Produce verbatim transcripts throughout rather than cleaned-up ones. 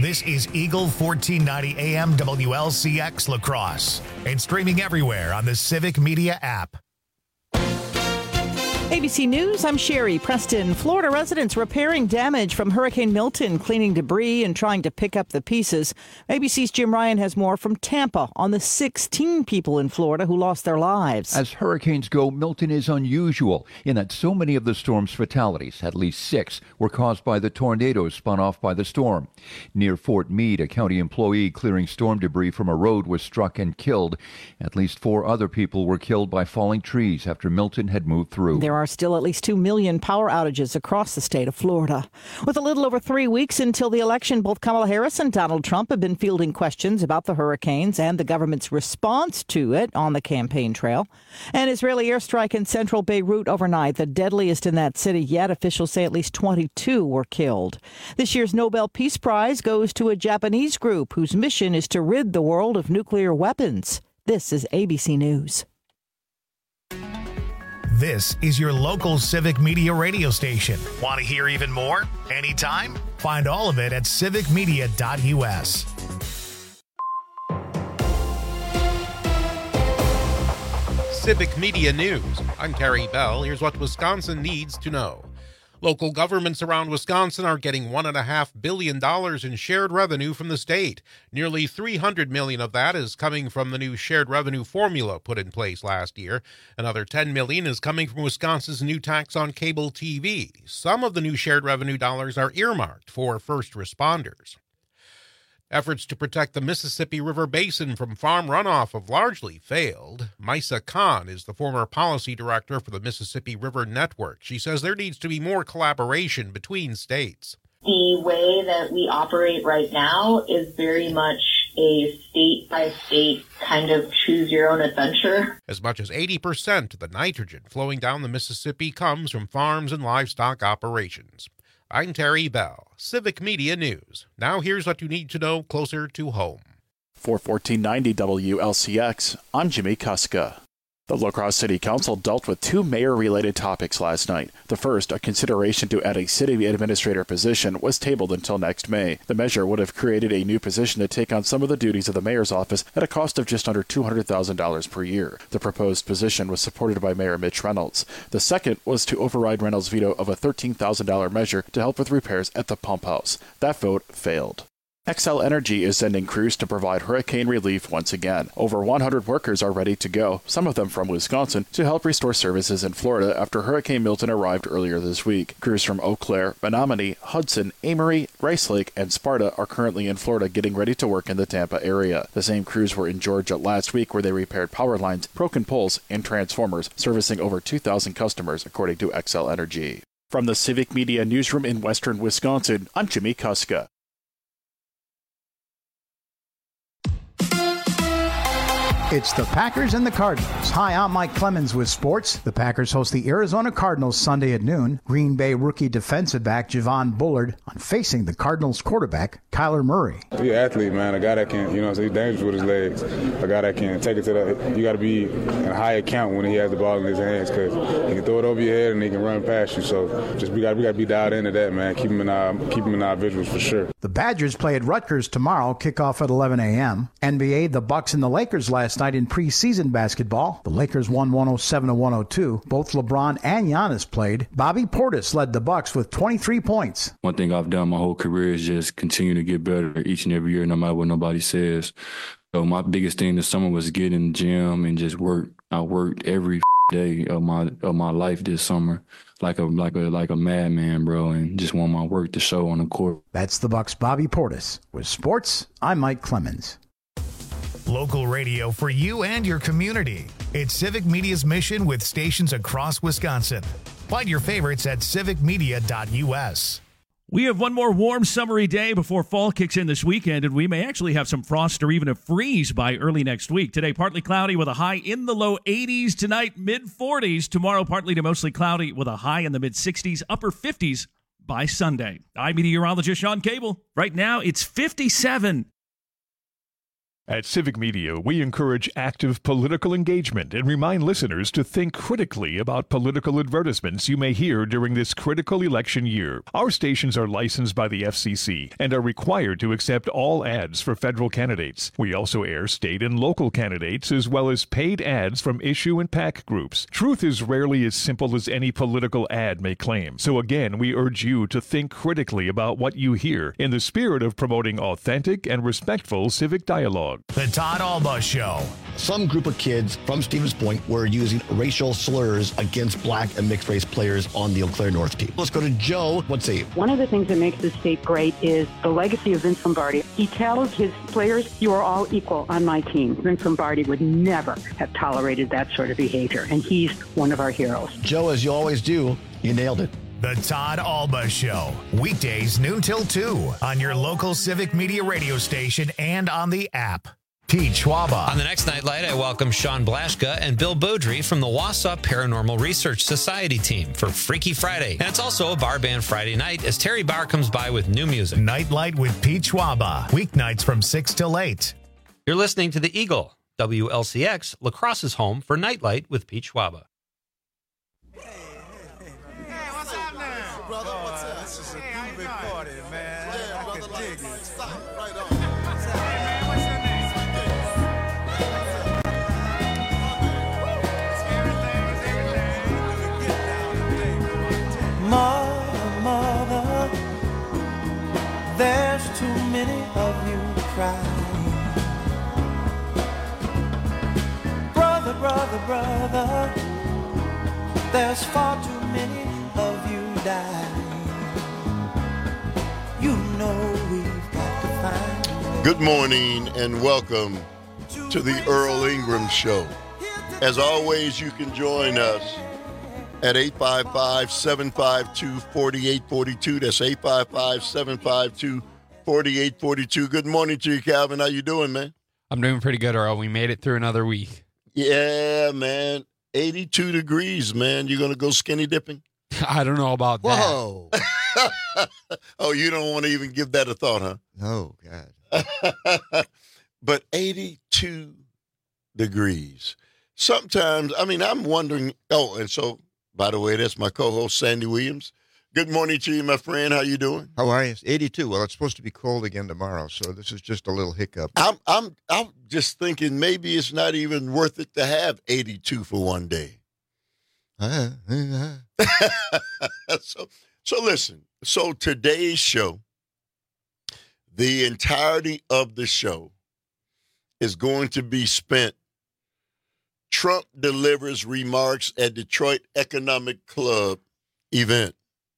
This is Eagle fourteen ninety A M W L C X La Crosse and streaming everywhere on the Civic Media app. A B C News, I'm Sherry Preston. Florida residents repairing damage from Hurricane Milton, cleaning debris and trying to pick up the pieces. A B C's Jim Ryan has more from Tampa on the sixteen people in Florida who lost their lives. As hurricanes go, Milton is unusual in that so many of the storm's fatalities, at least six, were caused by the tornadoes spun off by the storm. Near Fort Meade, a county employee clearing storm debris from a road was struck and killed. At least four other people were killed by falling trees after Milton had moved through. There are still at least two million power outages across the state of Florida. With a little over three weeks until the election, both Kamala Harris and Donald Trump have been fielding questions about the hurricanes and the government's response to it on the campaign trail. An Israeli airstrike in central Beirut overnight, the deadliest in that city yet. Officials say at least twenty-two were killed. This year's Nobel Peace Prize goes to a Japanese group whose mission is to rid the world of nuclear weapons. This is A B C News. This is your local Civic Media radio station. Want to hear even more? Anytime? Find all of it at civic media dot u s. Civic Media News. I'm Terry Bell. Here's what Wisconsin needs to know. Local governments around Wisconsin are getting one point five billion dollars in shared revenue from the state. Nearly three hundred million dollars of that is coming from the new shared revenue formula put in place last year. Another ten million dollars is coming from Wisconsin's new tax on cable T V. Some of the new shared revenue dollars are earmarked for first responders. Efforts to protect the Mississippi River Basin from farm runoff have largely failed. Misa Khan is the former policy director for the Mississippi River Network. She says there needs to be more collaboration between states. The way that we operate right now is very much a state-by-state kind of choose-your-own-adventure. As much as eighty percent of the nitrogen flowing down the Mississippi comes from farms and livestock operations. I'm Terry Bell, Civic Media News. Now here's what you need to know closer to home. For fourteen ninety W L C X, I'm Jimmy Kuska. The La Crosse City Council dealt with two mayor-related topics last night. The first, a consideration to add a city administrator position, was tabled until next May. The measure would have created a new position to take on some of the duties of the mayor's office at a cost of just under two hundred thousand dollars per year. The proposed position was supported by Mayor Mitch Reynolds. The second was to override Reynolds' veto of a thirteen thousand dollars measure to help with repairs at the pump house. That vote failed. Xcel Energy is sending crews to provide hurricane relief once again. Over one hundred workers are ready to go, some of them from Wisconsin, to help restore services in Florida after Hurricane Milton arrived earlier this week. Crews from Eau Claire, Menominee, Hudson, Amory, Rice Lake, and Sparta are currently in Florida getting ready to work in the Tampa area. The same crews were in Georgia last week where they repaired power lines, broken poles, and transformers, servicing over two thousand customers, according to Xcel Energy. From the Civic Media Newsroom in western Wisconsin, I'm Jimmy Kuska. It's the Packers and the Cardinals. Hi, I'm Mike Clemens with sports. The Packers host the Arizona Cardinals Sunday at noon. Green Bay rookie defensive back Javon Bullard on facing the Cardinals quarterback Kyler Murray. He's an athlete, man. A guy that can, you know, he's dangerous with his legs. A guy that can take it to the, you got to be in a high account when he has the ball in his hands because he can throw it over your head and he can run past you. So just we got we got to be dialed into that, man. Keep him in our keep him in our visuals for sure. The Badgers play at Rutgers tomorrow. Kickoff at eleven a.m. N B A, the Bucks and the Lakers last night in preseason basketball. The Lakers won one oh seven to one oh two. Both LeBron and Giannis played. Bobby Portis led the Bucks with twenty-three points. One thing I've done my whole career is just continue to get better each and every year, no matter what nobody says. So my biggest thing this summer was get in the gym and just work. I worked every day of my of my life this summer, like a like a like a madman, bro, and just want my work to show on the court. That's the Bucks' Bobby Portis. With sports, I'm Mike Clemens. Local radio for you and your community. It's Civic Media's mission with stations across Wisconsin. Find your favorites at civic media dot u s. We have one more warm, summery day before fall kicks in this weekend, and we may actually have some frost or even a freeze by early next week. Today, partly cloudy with a high in the low eighties. Tonight, mid-forties. Tomorrow, partly to mostly cloudy with a high in the mid-sixties, upper fifties by Sunday. I'm meteorologist Sean Cable. Right now, it's fifty-seven. At Civic Media, we encourage active political engagement and remind listeners to think critically about political advertisements you may hear during this critical election year. Our stations are licensed by the F C C and are required to accept all ads for federal candidates. We also air state and local candidates as well as paid ads from issue and PAC groups. Truth is rarely as simple as any political ad may claim. So again, we urge you to think critically about what you hear in the spirit of promoting authentic and respectful civic dialogue. The Todd Alba Show. Some group of kids from Stevens Point were using racial slurs against black and mixed race players on the Eau Claire North team. Let's go to Joe. What's he? One of the things that makes this state great is the legacy of Vince Lombardi. He tells his players, you are all equal on my team. Vince Lombardi would never have tolerated that sort of behavior, and he's one of our heroes. Joe, as you always do, you nailed it. The Todd Alba Show. Weekdays noon till two on your local Civic Media radio station and on the app. Pete Schwaba. On the next Nightlight, I welcome Sean Blaschka and Bill Beaudry from the Wausau Paranormal Research Society team for Freaky Friday. And it's also a bar band Friday night as Terry Barr comes by with new music. Nightlight with Pete Schwaba. Weeknights from six till eight. You're listening to The Eagle, W L C X, La Crosse's home for Nightlight with Pete Schwaba. Mother, mother, there's too many of you crying. Brother, brother, brother, there's far too many of you dying. You know we've got to find. Good morning and welcome to the Earl Ingram Show. As always, you can join us at eight five five, seven five two, four eight four two. That's eight five five, seven five two, four eight four two. Good morning to you, Calvin. How you doing, man? I'm doing pretty good, Earl. We made it through another week. Yeah, man. eighty-two degrees, man. You going to go skinny dipping? I don't know about that. Whoa. Oh, you don't want to even give that a thought, huh? No, God. But eighty-two degrees. Sometimes, I mean, I'm wondering, oh, and so, by the way, that's my co-host, Sandy Williams. Good morning to you, my friend. How you doing? How are you? eighty-two. Well, it's supposed to be cold again tomorrow, so this is just a little hiccup. I'm I'm I'm just thinking maybe it's not even worth it to have eighty-two for one day. Uh, uh, so so listen. So today's show, the entirety of the show is going to be spent. Trump delivers remarks at Detroit Economic Club event.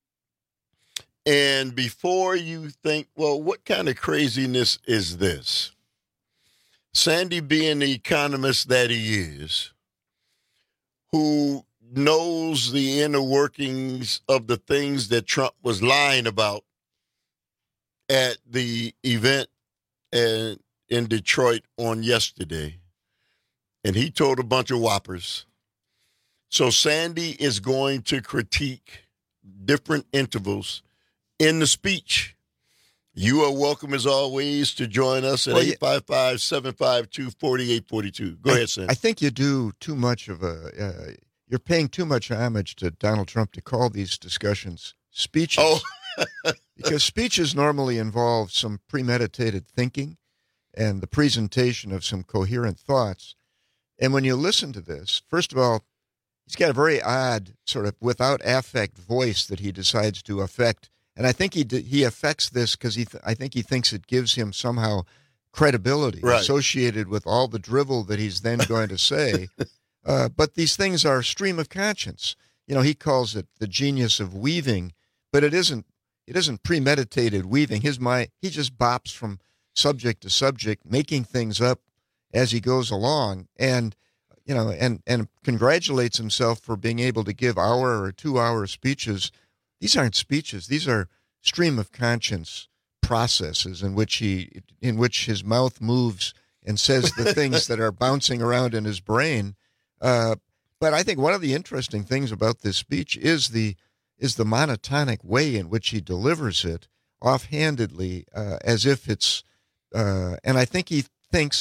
And before you think, well, what kind of craziness is this? Sandy, being the economist that he is, who knows the inner workings of the things that Trump was lying about at the event in, in Detroit on yesterday. And he told a bunch of whoppers. So Sandy is going to critique different intervals in the speech. You are welcome, as always, to join us at well, eight five five, seven five two, four eight four two. Go I, ahead, Sandy. I think you do too much of a, uh, you're paying too much homage to Donald Trump to call these discussions speeches. Oh. Because speeches normally involve some premeditated thinking and the presentation of some coherent thoughts. And when you listen to this, first of all, he's got a very odd sort of without affect voice that he decides to affect. And I think he he affects this because he th- I think he thinks it gives him somehow credibility right. associated with all the drivel that he's then going to say. uh, but these things are stream of conscience. You know, he calls it the genius of weaving, but it isn't. It isn't premeditated weaving. His mind, he just bops from subject to subject, making things up as he goes along, and you know, and and congratulates himself for being able to give hour or two hour speeches. These aren't speeches; these are stream of conscience processes in which he, in which his mouth moves and says the things that are bouncing around in his brain. Uh, but I think one of the interesting things about this speech is the is the monotonic way in which he delivers it, offhandedly, uh, as if it's. Uh, and I think he thinks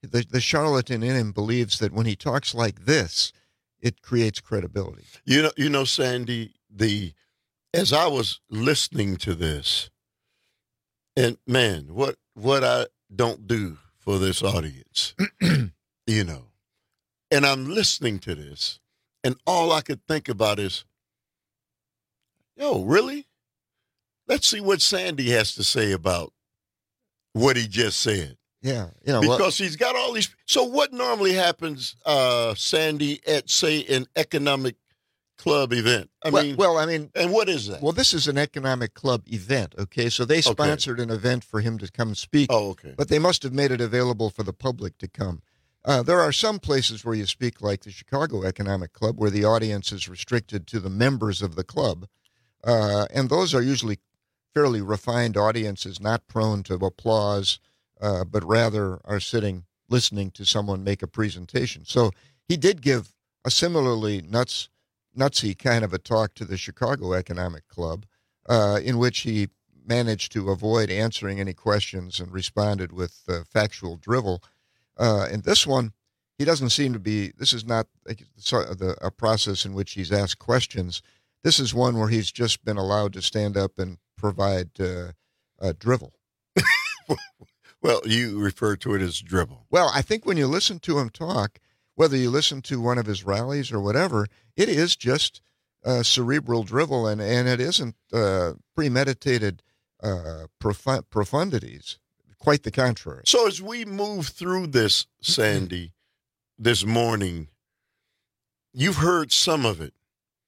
the, the charlatan in him believes that when he talks like this, it creates credibility. You know, you know, Sandy, the as I was listening to this, and man, what what I don't do for this audience, you know, and I'm listening to this, and all I could think about is, yo, really? Let's see what Sandy has to say about what he just said. Yeah, you know, because well, he's got all these. So what normally happens, uh, Sandy, at say an economic club event? I well, mean, well, I mean, and what is that? Well, this is an economic club event. Okay, so they sponsored okay. an event for him to come speak. Oh, okay. But they must have made it available for the public to come. Uh, there are some places where you speak, like the Chicago Economic Club, where the audience is restricted to the members of the club, uh, and those are usually fairly refined audiences, not prone to applause. Uh, but rather are sitting listening to someone make a presentation. So he did give a similarly nuts, nutsy kind of a talk to the Chicago Economic Club, uh, in which he managed to avoid answering any questions and responded with uh, factual drivel. Uh, and this one, he doesn't seem to be, this is not a, the, a process in which he's asked questions. This is one where he's just been allowed to stand up and provide uh, uh, drivel. Well, you refer to it as dribble. Well, I think when you listen to him talk, whether you listen to one of his rallies or whatever, it is just uh, cerebral drivel, and, and it isn't uh, premeditated uh, prof- profundities. Quite the contrary. So as we move through this, Sandy, this morning, you've heard some of it.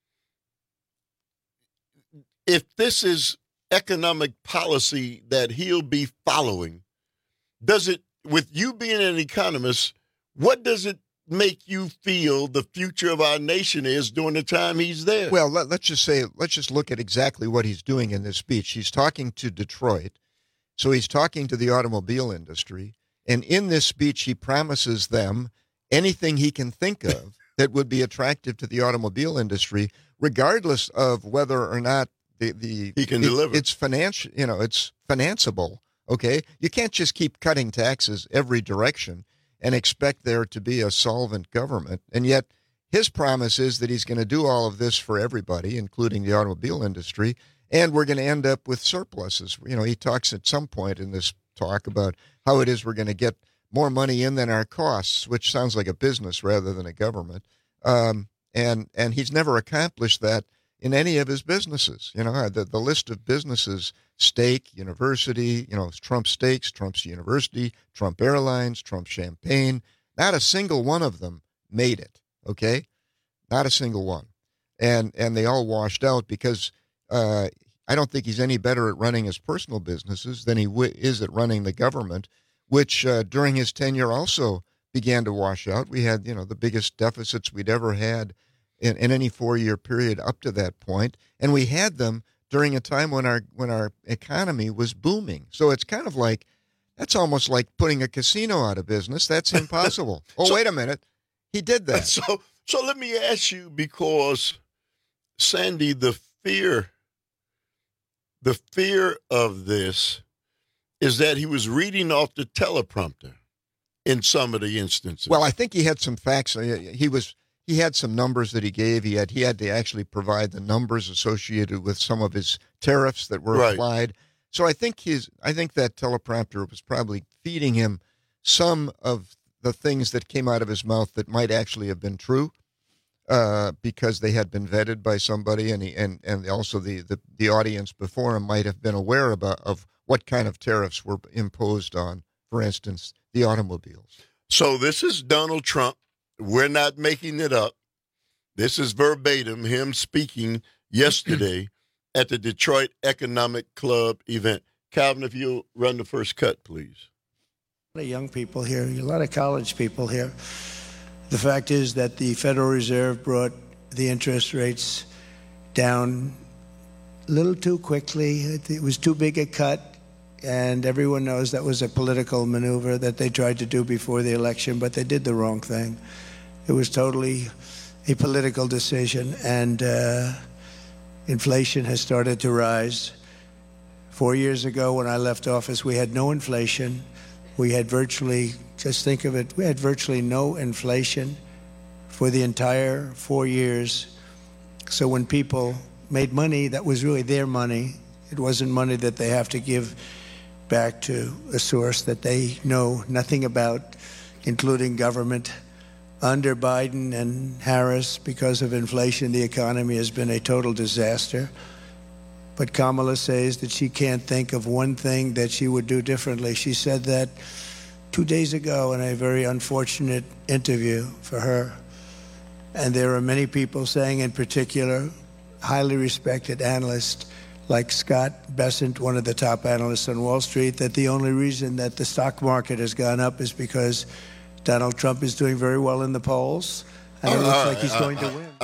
If this is economic policy that he'll be following, does it, with you being an economist, what does it make you feel the future of our nation is during the time he's there? Well, let, let's just say, let's just look at exactly what he's doing in this speech. He's talking to Detroit, so he's talking to the automobile industry, and in this speech he promises them anything he can think of that would be attractive to the automobile industry, regardless of whether or not the, the he can it, deliver. It's financial, you know, it's financeable. Okay, you can't just keep cutting taxes every direction and expect there to be a solvent government. And yet his promise is that he's going to do all of this for everybody, including the automobile industry, and we're going to end up with surpluses. You know, he talks at some point in this talk about how it is we're going to get more money in than our costs, which sounds like a business rather than a government. Um, and and he's never accomplished that in any of his businesses. You know, the, the list of businesses, Steak, University, you know, Trump Steaks, Trump's University, Trump Airlines, Trump Champagne, not a single one of them made it, okay? Not a single one. And and they all washed out because uh, I don't think he's any better at running his personal businesses than he w- is at running the government, which uh, during his tenure also began to wash out. We had, you know, the biggest deficits we'd ever had in, in any four-year period up to that point, and we had them during a time when our when our economy was booming. So it's kind of like, that's almost like putting a casino out of business. That's impossible. Oh, so, wait a minute. He did that. So so let me ask you, because, Sandy, the fear, the fear of this is that he was reading off the teleprompter in some of the instances. Well, I think he had some facts. He was... He had some numbers that he gave. He had he had to actually provide the numbers associated with some of his tariffs that were right. applied. So I think his I think that teleprompter was probably feeding him some of the things that came out of his mouth that might actually have been true, uh, because they had been vetted by somebody, and he, and and also the, the the audience before him might have been aware about of what kind of tariffs were imposed on, for instance, the automobiles. So this is Donald Trump. We're not making it up. This is verbatim him speaking yesterday at the Detroit Economic Club event. Calvin, if you'll run the first cut, please. A lot of young people here, a lot of college people here. The fact is that the Federal Reserve brought the interest rates down a little too quickly. It was too big a cut, and everyone knows that was a political maneuver that they tried to do before the election, but they did the wrong thing. It was totally a political decision, and uh, inflation has started to rise. Four years ago, when I left office, we had no inflation. We had virtually, just think of it, we had virtually no inflation for the entire four years. So when people made money, that was really their money. It wasn't money that they have to give back to a source that they know nothing about, including government. Under Biden and Harris, because of inflation, the economy has been a total disaster. But Kamala says that she can't think of one thing that she would do differently. She said that two days ago in a very unfortunate interview for her. And there are many people saying, in particular, highly respected analysts like Scott Bessent, one of the top analysts on Wall Street, that the only reason that the stock market has gone up is because Donald Trump is doing very well in the polls, and it looks like he's going to win.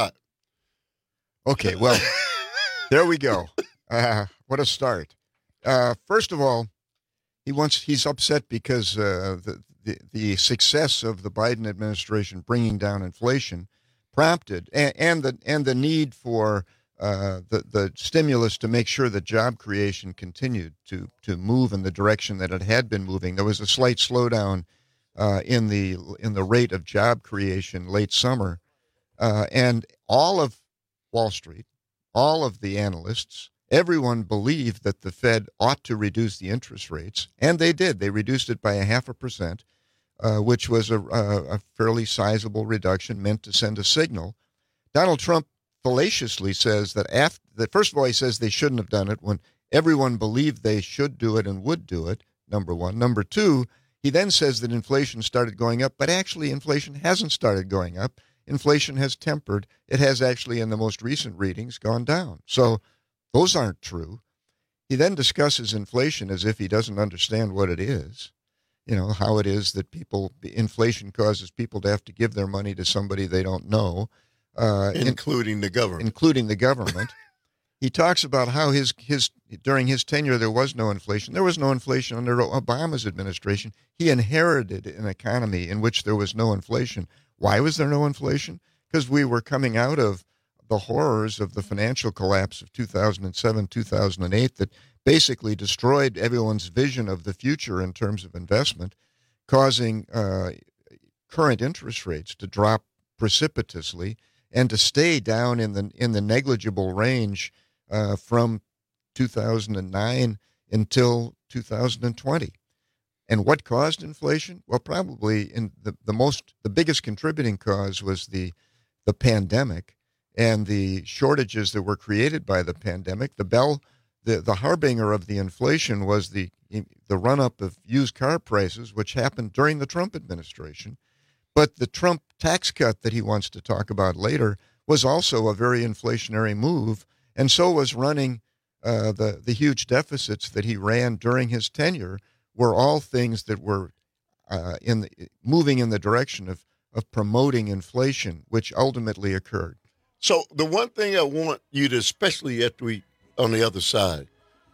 Okay, well, there we go. Uh, what a start. Uh, first of all, he wants he's upset because uh, the, the the success of the Biden administration bringing down inflation prompted and, and the and the need for uh, the the stimulus to make sure that job creation continued to to move in the direction that it had been moving. There was a slight slowdown uh, in the in the rate of job creation late summer, uh, and all of Wall Street, all of the analysts, everyone believed that the Fed ought to reduce the interest rates, and they did. They reduced it by a half a percent, uh, which was a, a, a fairly sizable reduction meant to send a signal. Donald Trump fallaciously says that, after, that first of all, he says they shouldn't have done it when everyone believed they should do it and would do it, number one. Number two, he then says that inflation started going up, but actually inflation hasn't started going up. Inflation has tempered. It has actually, in the most recent readings, gone down. So those aren't true. He then discusses inflation as if he doesn't understand what it is. You know, how it is that people, inflation causes people to have to give their money to somebody they don't know. Uh, including in, the government. Including the government. He talks about how his, his during his tenure there was no inflation. There was no inflation under Obama's administration. He inherited an economy in which there was no inflation. Why was there no inflation? Because we were coming out of the horrors of the financial collapse of two thousand seven, two thousand eight that basically destroyed everyone's vision of the future in terms of investment, causing uh, current interest rates to drop precipitously and to stay down in the in the negligible range uh, from two thousand nine until two thousand twenty. And what caused inflation? Well, probably in the, the most the biggest contributing cause was the the pandemic and the shortages that were created by the pandemic. The bell, the, the harbinger of the inflation was the the run-up of used car prices, which happened during the Trump administration. But the Trump tax cut that he wants to talk about later was also a very inflationary move, and so was running uh, the, the huge deficits that he ran during his tenure were all things that were uh, in the, moving in the direction of, of promoting inflation, which ultimately occurred. So the one thing I want you to, especially after we, on the other side,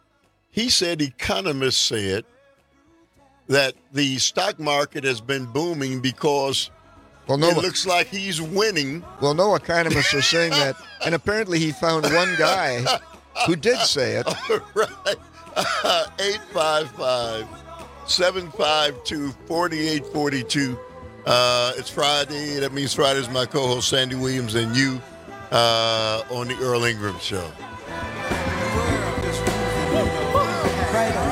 he said, economists said that the stock market has been booming because well, no, it looks like he's winning. Well, no economists are saying that. And apparently he found one guy who did say it. All right. Uh, eight five five, seven five two, four eight four two. Uh, it's Friday. That means Friday's my co-host, Sandy Williams, and you uh, on the Earl Ingram Show. Right on.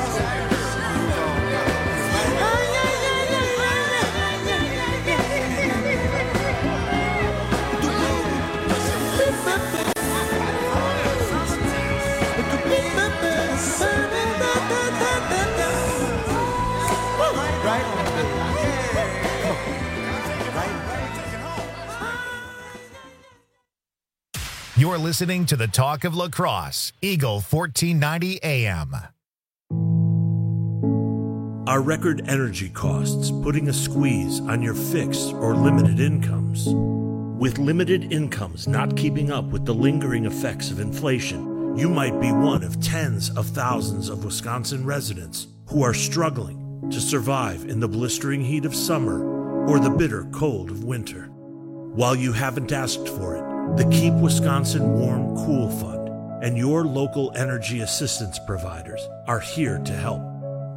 You're listening to the Talk of La Crosse, Eagle fourteen ninety A M. Are record energy costs putting a squeeze on your fixed or limited incomes? With limited incomes not keeping up with the lingering effects of inflation, you might be one of tens of thousands of Wisconsin residents who are struggling to survive in the blistering heat of summer or the bitter cold of winter. While you haven't asked for it, the Keep Wisconsin Warm Cool Fund and your local energy assistance providers are here to help.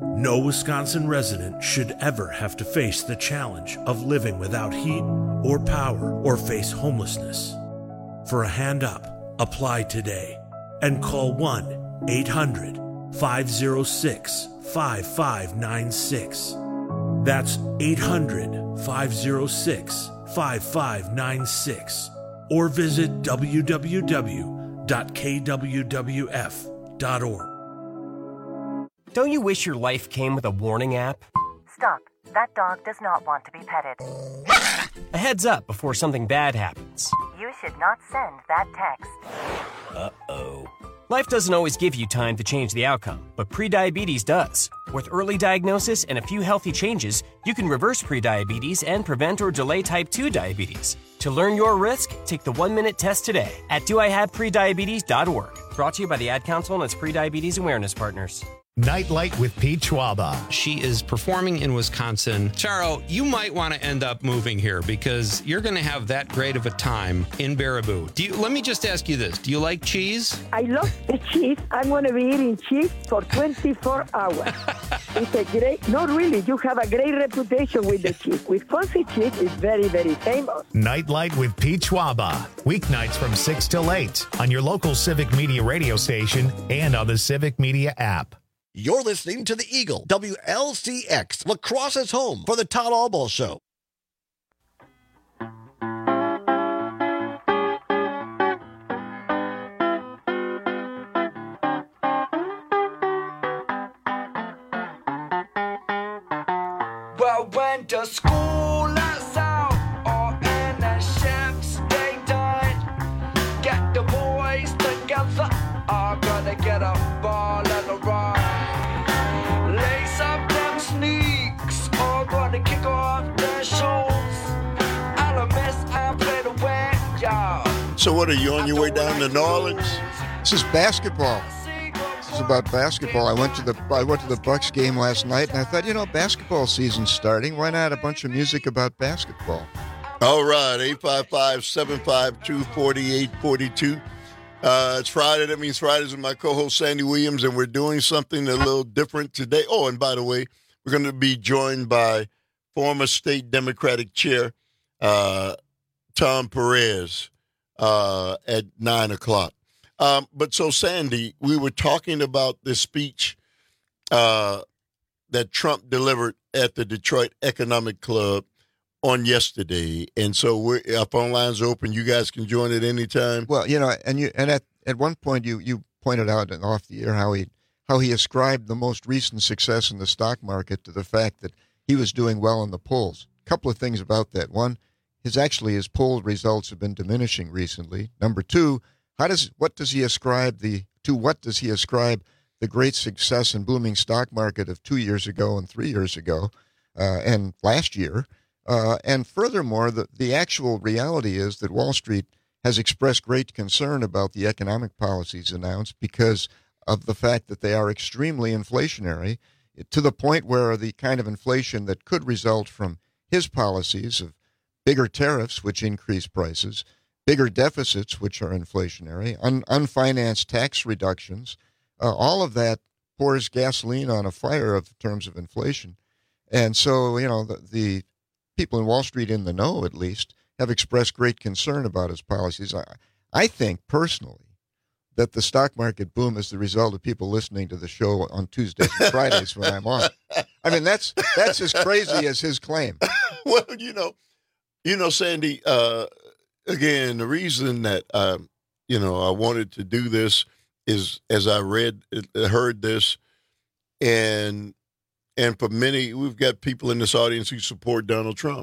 No Wisconsin resident should ever have to face the challenge of living without heat or power or face homelessness. For a hand up, apply today and call one eight hundred five oh six five five nine six. That's eight hundred five oh six five five nine six. Or visit w w w dot k w w f dot org. Don't you wish your life came with a warning app? Stop. That dog does not want to be petted. A heads up before something bad happens. You should not send that text. Uh-oh. Life doesn't always give you time to change the outcome, but prediabetes does. With early diagnosis and a few healthy changes, you can reverse prediabetes and prevent or delay type two diabetes. To learn your risk, take the one-minute test today at do I have prediabetes dot org. Brought to you by the Ad Council and its prediabetes awareness partners. Nightlight with Pete Schwaba. She is performing in Wisconsin. Charo, you might want to end up moving here because you're going to have that great of a time in Baraboo. Do you? Let me just ask you this. Do you like cheese? I love the cheese. I'm going to be eating cheese for twenty-four hours. It's a great, not really, you have a great reputation with the cheese. Wisconsin cheese is very, very famous. Nightlight with Pete Schwaba. Weeknights from six till eight on your local Civic Media radio station and on the Civic Media app. You're listening to the Eagle, W L C X, La Crosse's home for the Todd Albaugh Show. Well, went to school last out, or in a chef's day done. Get the boys together, I'm gonna get a ball and a ride. Lace up them sneaks, or gonna kick off their shoes. I'll miss, I play the wet, y'all. So what, are you on your way down to New Orleans? This is basketball. This is about basketball. I went to the I went to the Bucks game last night, and I thought, you know, basketball season's starting. Why not a bunch of music about basketball? All right, eight five five, seven five two, four eight four two. Uh, it's Friday. That means Fridays with my co-host Sandy Williams, and we're doing something a little different today. Oh, and by the way, we're going to be joined by former state Democratic chair uh, Tom Perez uh, at nine o'clock. Um, but so, Sandy, we were talking about this speech uh, that Trump delivered at the Detroit Economic Club on yesterday. And so we're, our phone lines are open. You guys can join at any time. Well, you know, and you and at, at one point you, you pointed out off the air how he how he ascribed the most recent success in the stock market to the fact that he was doing well in the polls. A couple of things about that. One, his actually his poll results have been diminishing recently. Number two, How does what does he ascribe the to what does he ascribe the great success and booming stock market of two years ago and three years ago uh, and last year? Uh, and furthermore, the, the actual reality is that Wall Street has expressed great concern about the economic policies announced because of the fact that they are extremely inflationary, to the point where the kind of inflation that could result from his policies of bigger tariffs, which increase prices, bigger deficits, which are inflationary, un- unfinanced tax reductions, uh, all of that pours gasoline on a fire of terms of inflation. And so, you know, the, the people in Wall Street, in the know at least, have expressed great concern about his policies. I, I think personally that the stock market boom is the result of people listening to the show on Tuesdays and Fridays when I'm on. I mean, that's that's as crazy as his claim. Well, you know, you know, Sandy, uh, again, the reason that, um, you know, I wanted to do this is as I read, heard this, and and for many, we've got people in this audience who support Donald Trump.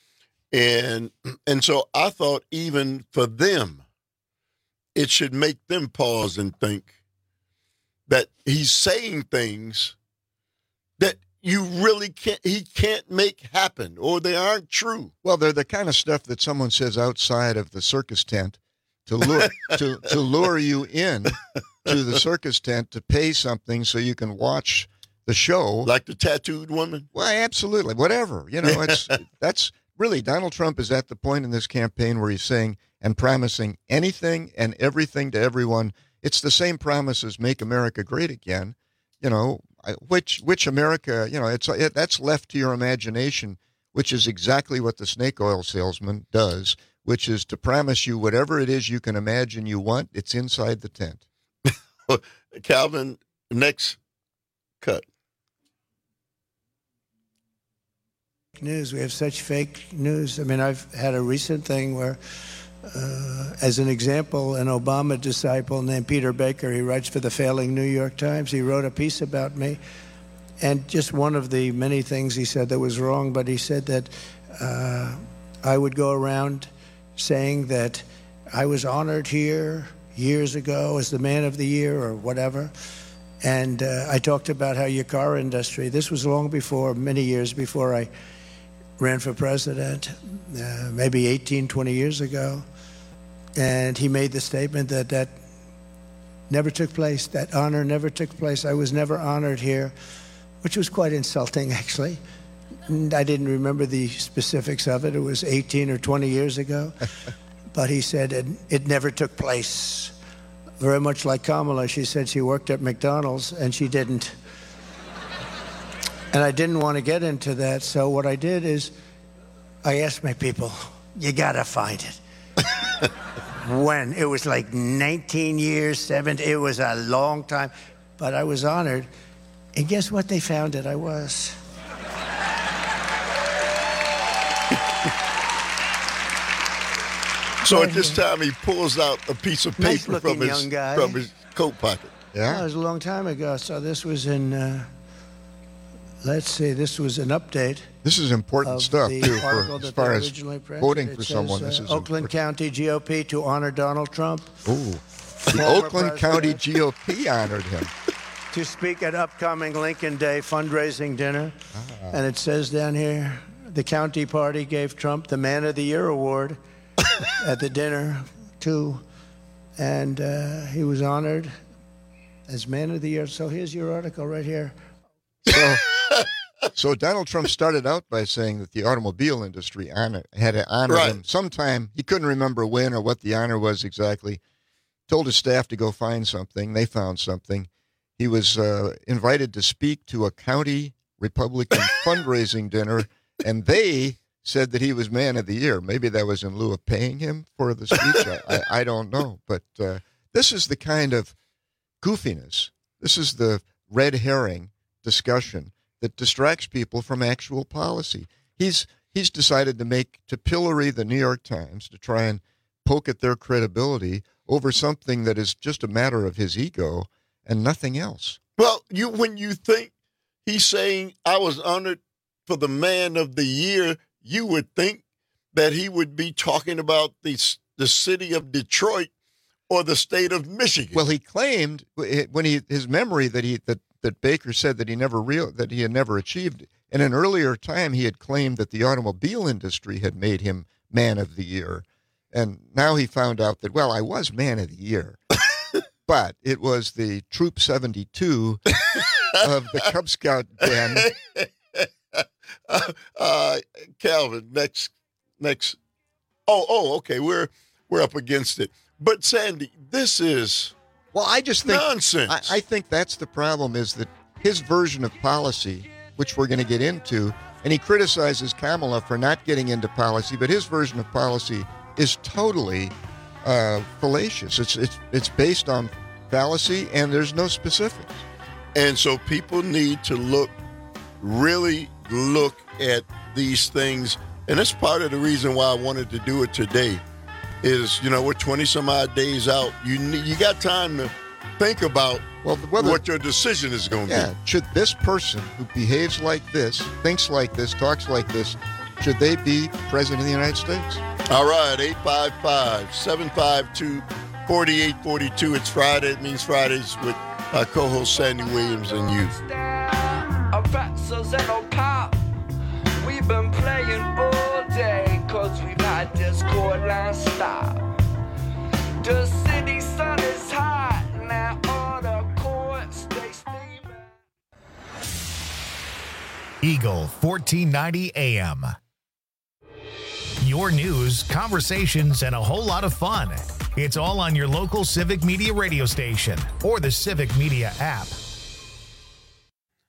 And and so I thought even for them, it should make them pause and think that he's saying things that you really can't, he can't make happen, or they aren't true. Well, they're the kind of stuff that someone says outside of the circus tent to lure to, to lure you in to the circus tent to pay something so you can watch the show. Like the tattooed woman? Well, absolutely. Whatever. You know, it's that's really, Donald Trump is at the point in this campaign where he's saying and promising anything and everything to everyone. It's the same promise as Make America Great Again. You know, which which America, you know, it's it, that's left to your imagination, which is exactly what the snake oil salesman does, which is to promise you whatever it is you can imagine you want, it's inside the tent. Calvin, next cut. News. We have such fake news. I mean, I've had a recent thing where, uh, as an example, an Obama disciple named Peter Baker, he writes for the failing New York Times. He wrote a piece about me. And just one of the many things he said that was wrong, but he said that uh, I would go around saying that I was honored here years ago as the man of the year or whatever. And uh, I talked about how your car industry, this was long before, many years before I ran for president, uh, maybe eighteen, twenty years ago. And he made the statement that that never took place, that honor never took place. I was never honored here, which was quite insulting, actually. And I didn't remember the specifics of it. It was eighteen or twenty years ago. But he said it, it never took place. Very much like Kamala, she said she worked at McDonald's, and she didn't. And I didn't want to get into that, so what I did is I asked my people, you got to find it. When? It was like nineteen years, seventeen, it was a long time. But I was honored. And guess what? They found it. I was. So at this time, he pulls out a piece of Nice paper from looking his, young guy. from his coat pocket. Yeah, it was a long time ago. So this was in, uh, let's see, this was an update. This is important of stuff, the too, for, article as that far they as originally printed. voting It for says, someone. uh, This is Oakland County G O P to honor Donald Trump. Ooh. The Former Oakland president. County G O P honored him. To speak at upcoming Lincoln Day fundraising dinner. Ah. And it says down here, the county party gave Trump the Man of the Year award at the dinner, too. And uh, he was honored as Man of the Year. So here's your article right here. So, so Donald Trump started out by saying that the automobile industry honor, had to honor Right. him sometime. He couldn't remember when or what the honor was exactly. Told his staff to go find something. They found something. He was uh, invited to speak to a county Republican fundraising dinner, and they said that he was Man of the Year. Maybe that was in lieu of paying him for the speech. I, I, I don't know. But uh, this is the kind of goofiness. This is the red herring discussion that distracts people from actual policy. He's he's decided to make to pillory the New York Times to try and poke at their credibility over something that is just a matter of his ego and nothing else. Well, you when you think he's saying I was honored for the Man of the Year, you would think that he would be talking about the the city of Detroit or the state of Michigan. Well, he claimed when he his memory that he that, that Baker said that he never real that he had never achieved. In an earlier time, he had claimed that the automobile industry had made him Man of the Year, and now he found out that well, I was Man of the Year, but it was the Troop seventy-two of the Cub Scout band. Uh, uh, Calvin, next, next. Oh, oh, okay. We're we're up against it. But Sandy, this is well. I just think nonsense. I, I think that's the problem. Is that his version of policy, which we're going to get into, and he criticizes Kamala for not getting into policy, but his version of policy is totally uh, fallacious. It's it's it's based on fallacy, and there's no specifics. And so people need to look, really look at these things. And that's part of the reason why I wanted to do it today is, you know, we're twenty some odd days out. You need, you got time to think about well, whether, what your decision is going to yeah, be. Should this person who behaves like this, thinks like this, talks like this, should they be president of the United States? All right, eight five five, seven five two, four eight four two. It's Friday. It means Fridays with our co-host Sandy Williams and you. We've been playing all day cause we've had Discord non-stop. The city sun is hot now, all the courts stay steaming. Eagle fourteen ninety A M. Your news, conversations, and a whole lot of fun. It's all on your local Civic Media radio station or the Civic Media app.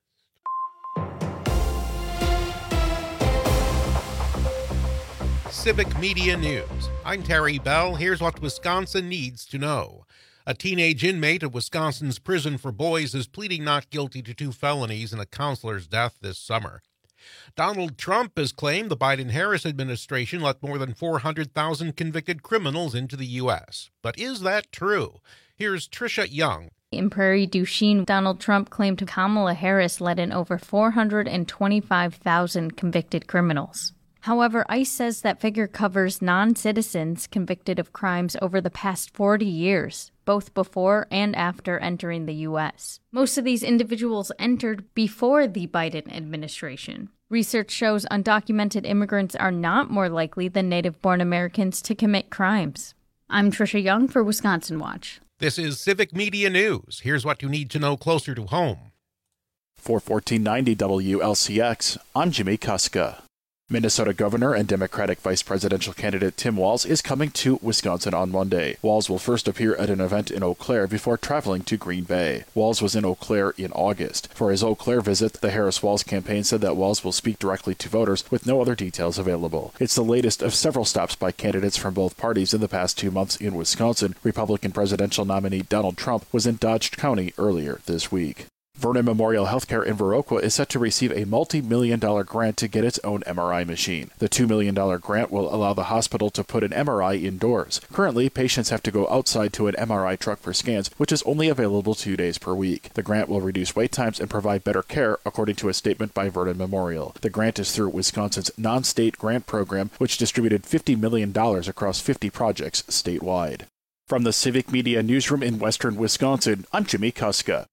Civic Media News. I'm Terry Bell. Here's what Wisconsin needs to know. A teenage inmate of Wisconsin's prison for boys is pleading not guilty to two felonies in a counselor's death this summer. Donald Trump has claimed the Biden-Harris administration let more than four hundred thousand convicted criminals into the U S. But is that true? Here's Tricia Young. In Prairie du Chien, Donald Trump claimed Kamala Harris let in over four hundred twenty-five thousand convicted criminals. However, ICE says that figure covers non-citizens convicted of crimes over the past forty years, both before and after entering the U S. Most of these individuals entered before the Biden administration. Research shows undocumented immigrants are not more likely than native-born Americans to commit crimes. I'm Tricia Young for Wisconsin Watch. This is Civic Media News. Here's what you need to know closer to home. For fourteen ninety W L C X, I'm Jimmy Kuska. Minnesota Governor and Democratic Vice Presidential candidate Tim Walz is coming to Wisconsin on Monday. Walz will first appear at an event in Eau Claire before traveling to Green Bay. Walz was in Eau Claire in August. For his Eau Claire visit, the Harris-Walz campaign said that Walz will speak directly to voters with no other details available. It's the latest of several stops by candidates from both parties in the past two months in Wisconsin. Republican presidential nominee Donald Trump was in Dodge County earlier this week. Vernon Memorial Healthcare in Viroqua is set to receive a multi-million dollar grant to get its own M R I machine. The two million dollars grant will allow the hospital to put an M R I indoors. Currently, patients have to go outside to an M R I truck for scans, which is only available two days per week. The grant will reduce wait times and provide better care, according to a statement by Vernon Memorial. The grant is through Wisconsin's non-state grant program, which distributed fifty million dollars across fifty projects statewide. From the Civic Media Newsroom in western Wisconsin, I'm Jimmy Kuska.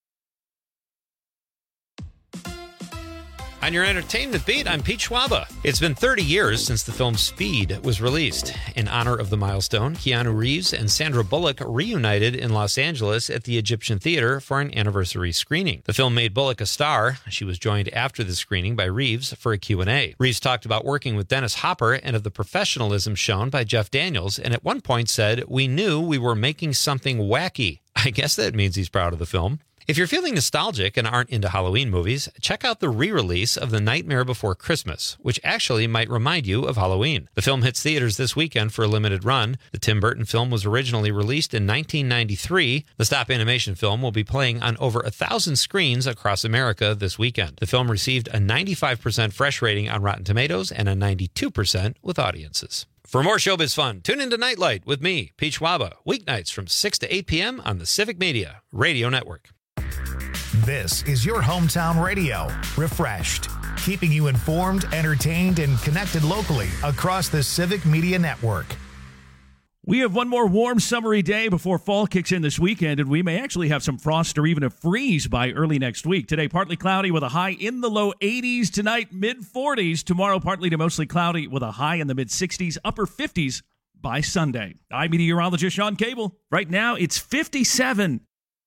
On your entertainment beat, I'm Pete Schwaba. It's been thirty years since the film Speed was released. In honor of the milestone, Keanu Reeves and Sandra Bullock reunited in Los Angeles at the Egyptian Theater for an anniversary screening. The film made Bullock a star. She was joined after the screening by Reeves for a Q and A. Reeves talked about working with Dennis Hopper and of the professionalism shown by Jeff Daniels, and at one point said, "We knew we were making something wacky." I guess that means he's proud of the film. If you're feeling nostalgic and aren't into Halloween movies, check out the re-release of The Nightmare Before Christmas, which actually might remind you of Halloween. The film hits theaters this weekend for a limited run. The Tim Burton film was originally released in nineteen ninety-three. The stop animation film will be playing on over a thousand screens across America this weekend. The film received a ninety-five percent fresh rating on Rotten Tomatoes and a ninety-two percent with audiences. For more showbiz fun, tune into Nightlight with me, Pete Schwaba, weeknights from six to eight p.m. on the Civic Media Radio Network. This is your hometown radio, refreshed, keeping you informed, entertained, and connected locally across the Civic Media Network. We have one more warm, summery day before fall kicks in this weekend, and we may actually have some frost or even a freeze by early next week. Today, partly cloudy with a high in the low eighties. Tonight, mid forties. Tomorrow, partly to mostly cloudy with a high in the mid sixties, upper fifties by Sunday. I'm meteorologist Sean Cable. Right now, it's fifty-seven.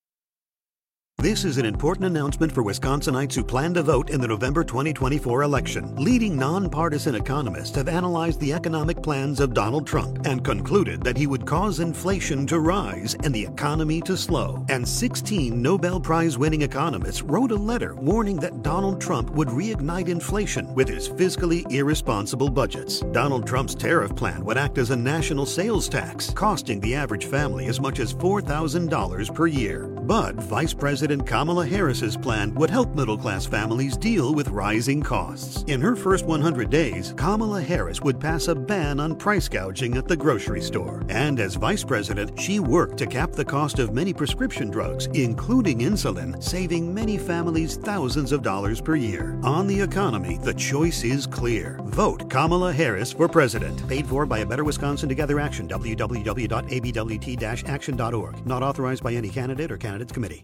This is an important announcement for Wisconsinites who plan to vote in the November twenty twenty-four election. Leading nonpartisan economists have analyzed the economic plans of Donald Trump and concluded that he would cause inflation to rise and the economy to slow. And sixteen Nobel Prize-winning economists wrote a letter warning that Donald Trump would reignite inflation with his fiscally irresponsible budgets. Donald Trump's tariff plan would act as a national sales tax, costing the average family as much as four thousand dollars per year. But Vice President Kamala Harris's plan would help middle-class families deal with rising costs. In her first one hundred days, Kamala Harris would pass a ban on price gouging at the grocery store. And as vice president, she worked to cap the cost of many prescription drugs, including insulin, saving many families thousands of dollars per year. On the economy, the choice is clear. Vote Kamala Harris for president. Paid for by a Better Wisconsin Together Action, w w w dot a b w t dash action dot org. Not authorized by any candidate or candidates committee.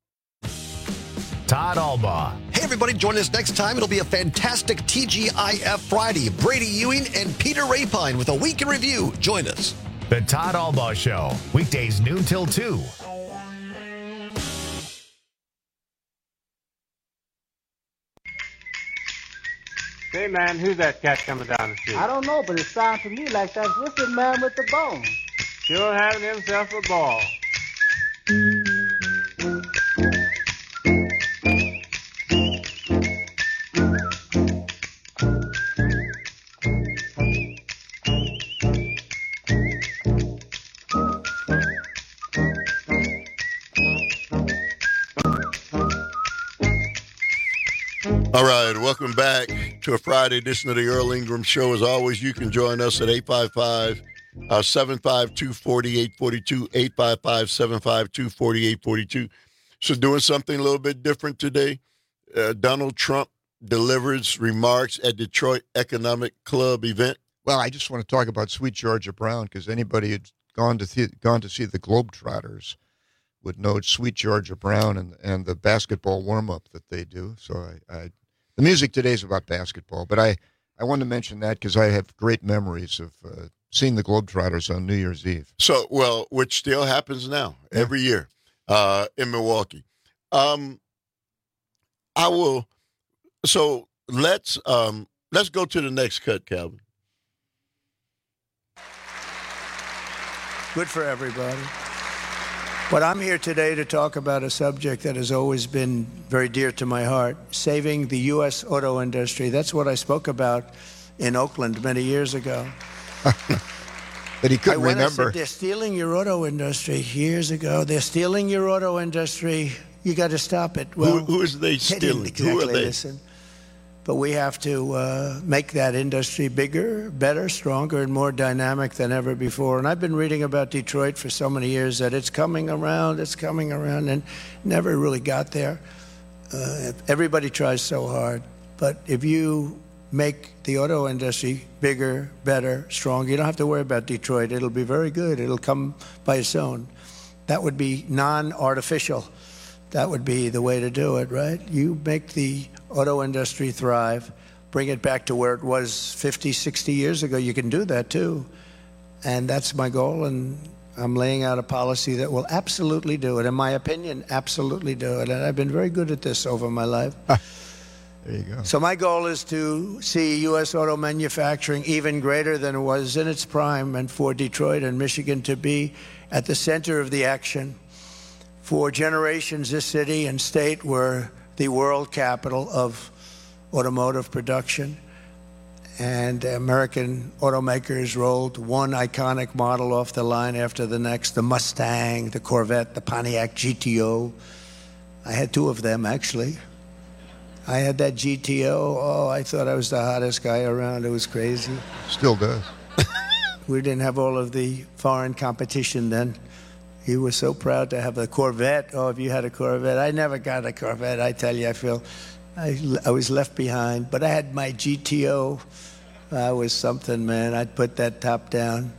Todd Albaugh. Hey, everybody, join us next time. It'll be a fantastic T G I F Friday. Brady Ewing and Peter Rapine with a week in review. Join us. The Todd Albaugh Show, weekdays noon till two. Say, man, who's that cat coming down the street? I don't know, but it sounds to me like that's what's the man with the bone. Sure having himself a ball. All right, welcome back to a Friday edition of the Earl Ingram Show. As always, you can join us at eight five five, seven five two, four eight four two, eight five five, seven five two, four eight four two. So doing something a little bit different today. Uh, Donald Trump delivers remarks at Detroit Economic Club event. Well, I just want to talk about Sweet Georgia Brown, because anybody who's gone to th- gone to see the Globetrotters would know Sweet Georgia Brown and and the basketball warm-up that they do. So I, I the music today is about basketball, but I, I wanted to mention that because I have great memories of uh, seeing the Globetrotters on New Year's Eve. So, well, which still happens now, yeah. every year uh, in Milwaukee. Um, I will, so let's um, let's go to the next cut, Calvin. Good for everybody. But I'm here today to talk about a subject that has always been very dear to my heart, saving the U S auto industry. That's what I spoke about in Oakland many years ago. But he couldn't I went, remember. I said, they're stealing your auto industry years ago. They're stealing your auto industry. You got to stop it. Well, who, who is they stealing? Exactly Who are they? Listen. But we have to uh, make that industry bigger, better, stronger, and more dynamic than ever before. And I've been reading about Detroit for so many years that it's coming around, it's coming around, and never really got there. Uh, everybody tries so hard. But if you make the auto industry bigger, better, stronger, you don't have to worry about Detroit. It'll be very good. It'll come by its own. That would be non-artificial. That would be the way to do it, right? You make the auto industry thrive, bring it back to where it was fifty, sixty years ago. You can do that, too. And that's my goal, and I'm laying out a policy that will absolutely do it. In my opinion, absolutely do it. And I've been very good at this over my life. There you go. So my goal is to see U S auto manufacturing even greater than it was in its prime, and for Detroit and Michigan to be at the center of the action. For generations, this city and state were the world capital of automotive production. And American automakers rolled one iconic model off the line after the next, the Mustang, the Corvette, the Pontiac G T O. I had two of them, actually. I had that G T O. Oh, I thought I was the hottest guy around. It was crazy. Still does. We didn't have all of the foreign competition then. He was so proud to have a Corvette. Oh, if you had a Corvette. I never got a Corvette. I tell you, I feel I, I was left behind. But I had my G T O. I was something, man. I'd put that top down.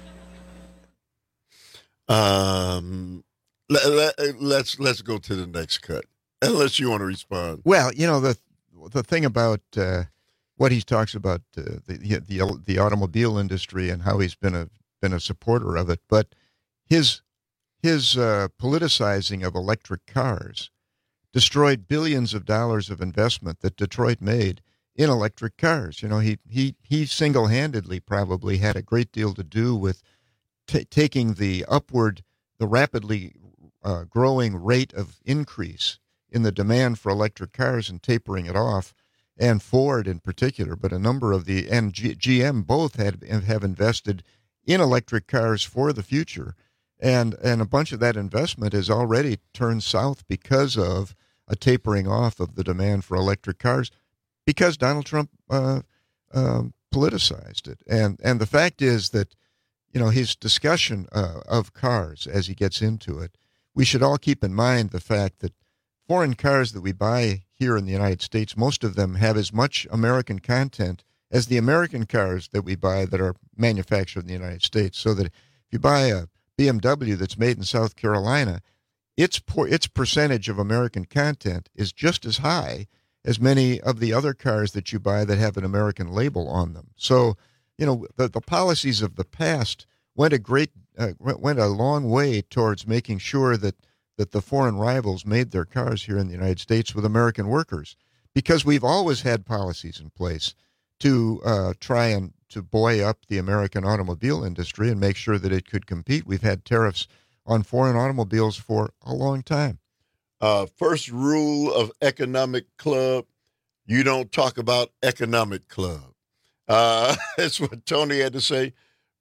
Um, let, let, let's let's go to the next cut, unless you want to respond. Well, you know, the the thing about uh, what he talks about uh, the, the the automobile industry and how he's been a been a supporter of it, but his his uh, politicizing of electric cars destroyed billions of dollars of investment that Detroit made in electric cars. You know, he he he single-handedly probably had a great deal to do with t- taking the upward, the rapidly uh, growing rate of increase in the demand for electric cars and tapering it off, and Ford in particular, but a number of the, and G- GM both had have invested in electric cars for the future. And and a bunch of that investment has already turned south because of a tapering off of the demand for electric cars, because Donald Trump uh, um, politicized it. And and the fact is that, you know, his discussion uh, of cars as he gets into it, we should all keep in mind the fact that foreign cars that we buy here in the United States, most of them have as much American content as the American cars that we buy that are manufactured in the United States. So that if you buy a B M W that's made in South Carolina, its por- its percentage of American content is just as high as many of the other cars that you buy that have an American label on them. So, you know, the, the policies of the past went a great uh, went a long way towards making sure that that the foreign rivals made their cars here in the United States with American workers, because we've always had policies in place to uh, try and to buoy up the American automobile industry and make sure that it could compete. We've had tariffs on foreign automobiles for a long time. Uh, first rule of Economic Club, you don't talk about Economic Club. Uh, that's what Tony had to say.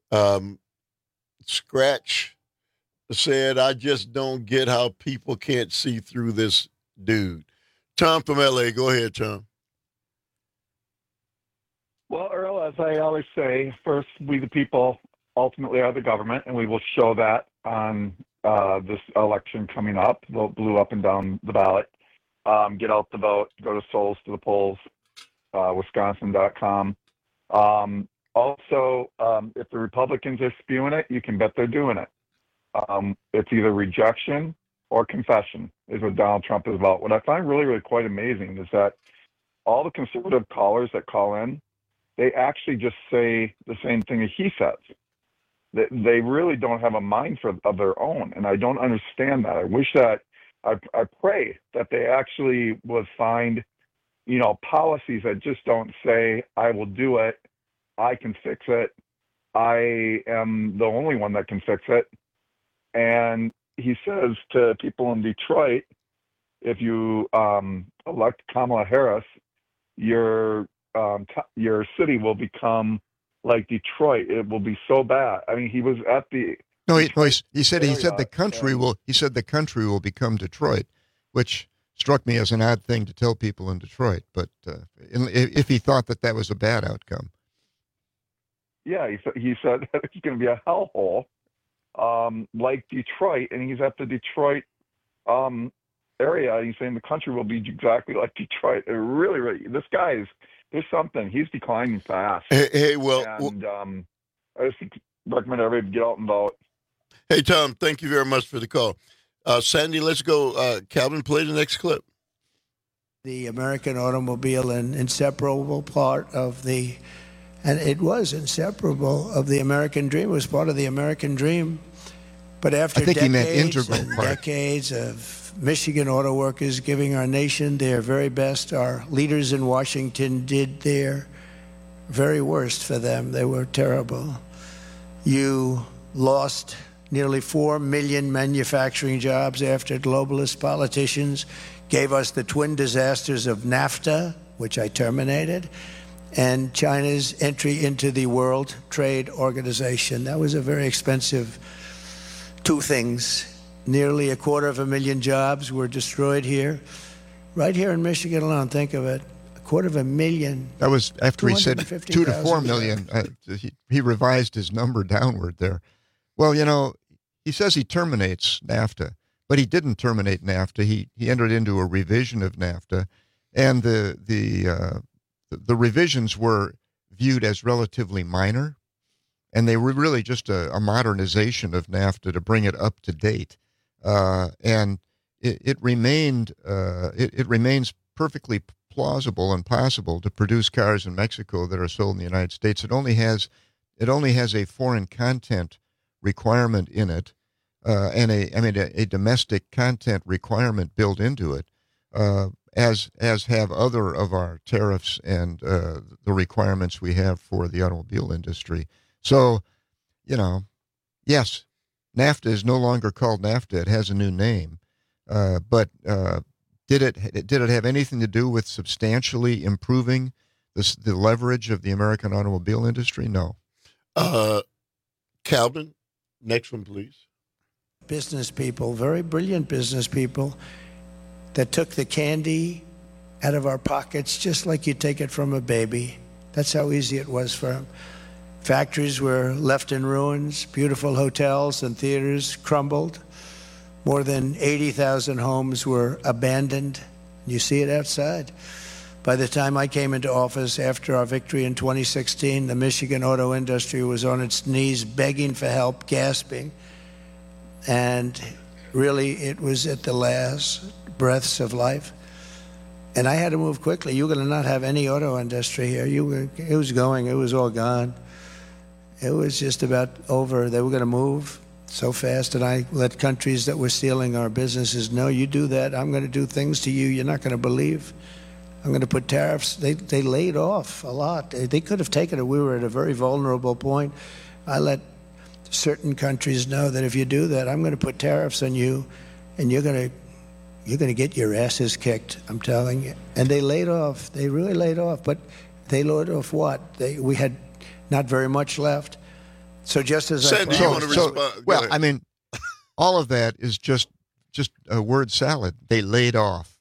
Um, Scratch said, I just don't get how people can't see through this dude. Tom from L A, go ahead, Tom. Well, Earl, as I always say, first, we the people ultimately are the government, and we will show that on uh, this election coming up. Vote blue up and down the ballot. Um, get out the vote. Go to Souls to the Polls, uh, Wisconsin dot com. Um, also, um, if the Republicans are spewing it, you can bet they're doing it. Um, it's either rejection or confession is what Donald Trump is about. What I find really, really quite amazing is that all the conservative callers that call in, they actually just say the same thing that he says. They, they really don't have a mind for, of their own, and I don't understand that. I wish that, I, I pray that they actually would find, you know, policies that just don't say, I will do it, I can fix it, I am the only one that can fix it. And he says to people in Detroit, if you um, elect Kamala Harris, your Um, your city will become like Detroit. It will be so bad. I mean, he was at the no. He, no, he, he said he area, said the country and, will. He said the country will become Detroit, which struck me as an odd thing to tell people in Detroit. But uh, in, if he thought that that was a bad outcome, yeah, he said he said that it's going to be a hellhole, um, like Detroit, and he's at the Detroit um, area. He's saying the country will be exactly like Detroit. It really, really, this guy is. There's something. He's declining fast. Hey, hey well, and um, I just recommend everybody get out and vote. Hey, Tom, thank you very much for the call. Uh, Sandy, let's go. Uh, Calvin, play the next clip. The American automobile, an inseparable part of the, and it was inseparable of the American dream. It was part of the American dream. But after I think he meant decades integral and part. decades of Michigan auto workers giving our nation their very best, our leaders in Washington did their very worst for them. They were terrible. You lost nearly four million manufacturing jobs after globalist politicians gave us the twin disasters of NAFTA, which I terminated, and China's entry into the World Trade Organization. That was a very expensive two things. Nearly a quarter of a million jobs were destroyed here. Right here in Michigan alone, think of it. A quarter of a million. That was after he said two to four million. Uh, he, he revised his number downward there. Well, you know, he says he terminates NAFTA, but he didn't terminate NAFTA. He he entered into a revision of NAFTA, and the the uh, the, the revisions were viewed as relatively minor, and they were really just a, a modernization of NAFTA to bring it up to date. Uh, and it, it remained uh, it, it remains perfectly plausible and possible to produce cars in Mexico that are sold in the United States. It only has it only has a foreign content requirement in it, uh, and a I mean a, a domestic content requirement built into it, uh, as as have other of our tariffs and uh, the requirements we have for the automobile industry. So, you know, yes. NAFTA is no longer called NAFTA. It has a new name. Uh, but uh, did it did it have anything to do with substantially improving this, the leverage of the American automobile industry? No. Uh, Calvin, next one, please. Business people, very brilliant business people, that took the candy out of our pockets just like you take it from a baby. That's how easy it was for them. Factories were left in ruins. Beautiful hotels and theaters crumbled. More than eighty thousand homes were abandoned. You see it outside. By the time I came into office after our victory in twenty sixteen, the Michigan auto industry was on its knees begging for help, gasping. And really, it was at the last breaths of life. And I had to move quickly. You were going to not have any auto industry here. You were, it was going. It was all gone. It was just about over. They were going to move so fast, and I let countries that were stealing our businesses know, you do that, I'm going to do things to you you're not going to believe. I'm going to put tariffs. They they laid off a lot. They, they could have taken it. We were at a very vulnerable point. I let certain countries know that if you do that, I'm going to put tariffs on you, and you're going to you're going to get your asses kicked, I'm telling you. And they laid off. They really laid off. But they laid off what? They we had not very much left. So just as Sandy, I you want to so, respond? well, I mean, all of that is just just a word salad. They laid off.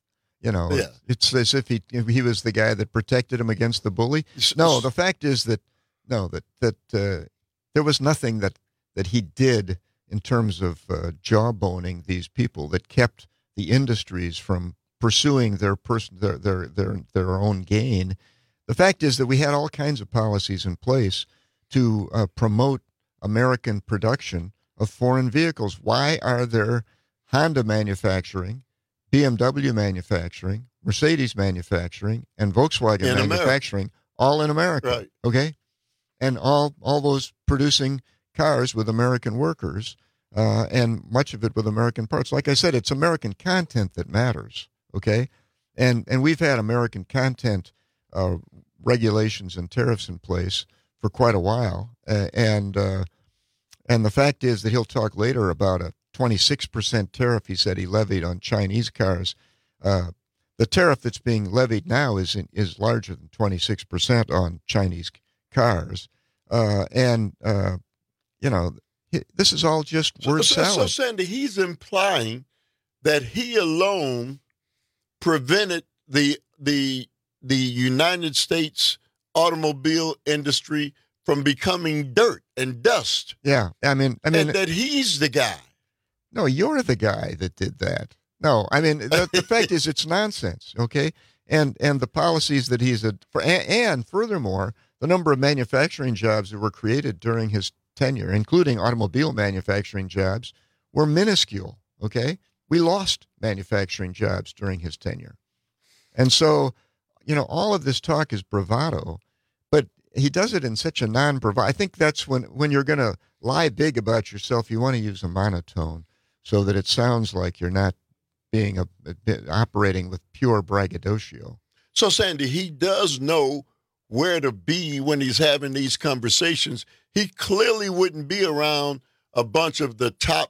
You know, Yeah. it's as if he he was the guy that protected him against the bully. No, the fact is that no, that that uh, there was nothing that that he did in terms of uh, jawboning these people that kept the industries from pursuing their person their, their their their own gain. The fact is that we had all kinds of policies in place to uh, promote American production of foreign vehicles. Why are there Honda manufacturing, B M W manufacturing, Mercedes manufacturing, and Volkswagen In manufacturing America. all in America? Right. Okay, and all all those producing cars with American workers, uh, and much of it with American parts. Like I said, it's American content that matters. Okay, and and we've had American content uh, regulations and tariffs in place for quite a while, uh, and uh, and the fact is that he'll talk later about a twenty-six percent tariff he said he levied on Chinese cars. Uh, the tariff that's being levied now is in, is larger than twenty-six percent on Chinese cars, uh, and uh, you know this is all just word so, so, salad. so, Sandy, he's implying that he alone prevented the the the United States automobile industry from becoming dirt and dust. Yeah, I mean, I mean and that he's the guy. No, you're the guy that did that. No, I mean the, the fact is it's nonsense. Okay, and and the policies that he's a for, and, and furthermore, the number of manufacturing jobs that were created during his tenure, including automobile manufacturing jobs, were minuscule. Okay, we lost manufacturing jobs during his tenure, and so you know all of this talk is bravado, but he does it in such a non-bravado. I think that's when when you're going to lie big about yourself, you want to use a monotone so that it sounds like you're not being a, a operating with pure braggadocio. So, Sandy, he does know where to be when he's having these conversations. He clearly wouldn't be around a bunch of the top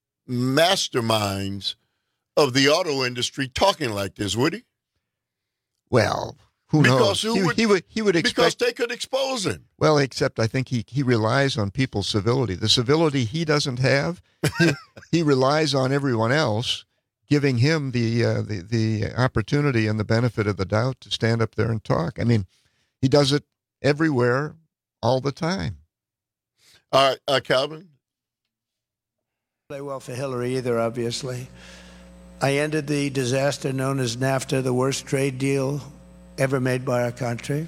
masterminds of the auto industry talking like this, would he? Well, who because knows? Who he, would, he would he would expect because they could expose him. Well, except I think he, he relies on people's civility. The civility he doesn't have, he, he relies on everyone else giving him the, uh, the the opportunity and the benefit of the doubt to stand up there and talk. I mean, he does it everywhere, all the time. All right, uh, Calvin? Play well for Hillary either, obviously. I ended the disaster known as NAFTA, the worst trade deal ever made by our country,